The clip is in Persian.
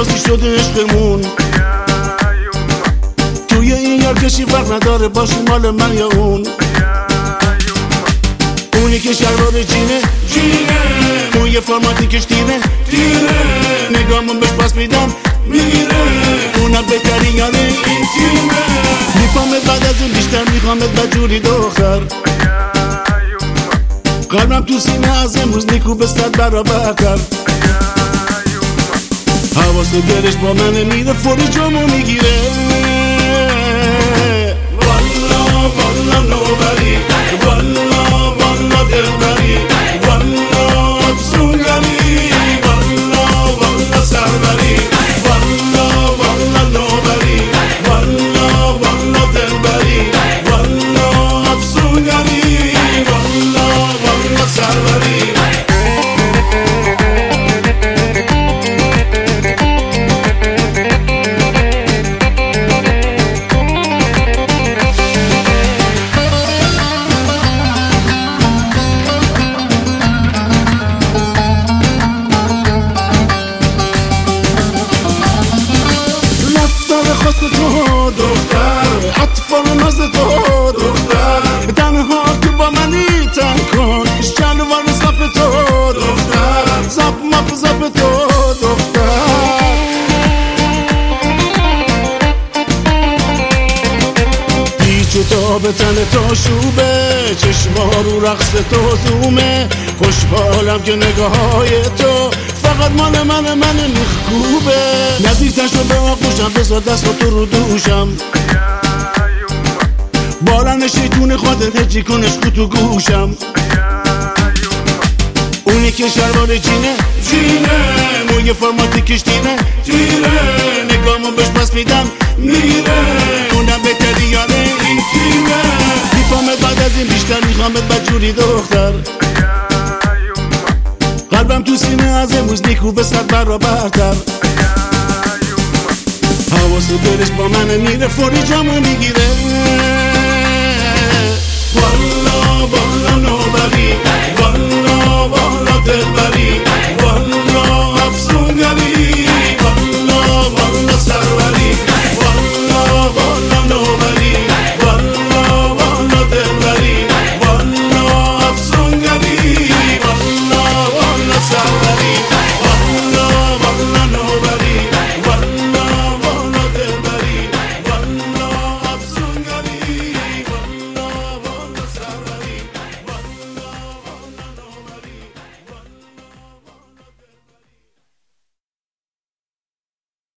بازی شده عشقمون. توی این یار کشی فرق نداره باشی مال من یا اون. اونی که شلوار جینه موی فرماتی کش تیره نگامون بهش پاس میدم میره. اونم بهترین یاره این تیمه. میفهمت بعد از اون بیشتر میخوامت بدجوری دختر. قلبم تو سینه از امروز نیکو به 100 برابرتر. حواس دلش با منه میره فوری جامو میگیره. والا والا نوبری والا والا دلبری والا افسونگری والا والا سربری والا والا نوبری والا والا دلبری والا افسونگری والا والا سربری. خواست تو دختر اطفال ناز تو دختر تنها که با منی تن کن شلوار زب تو دختر زب مپ زب تو دختر. پیچ تو به تن تو شوبه چشما رو رقص تو زومه. خوشحالم که نگاه های تو فقط مال من میخکوبه. نزدیکتر شو به آغوشم بذار دست تو رو دوشم. بالن شیطون خودت هجی کن عشقو تو گوشم. اونی که شلوار جینه موی فرماتی کش تیره نگامو بهش پس میدم میره. اونم بهتری یاره این تیمه. میفهمت بعد از این بیشتر میخوامت بدجوری دختر. قلبم تو سینه از امروز نیکو به 100 برابرتر. حواس دلش با من میره فوری جامو میگیره. والا والا نوبری والا والا دلبری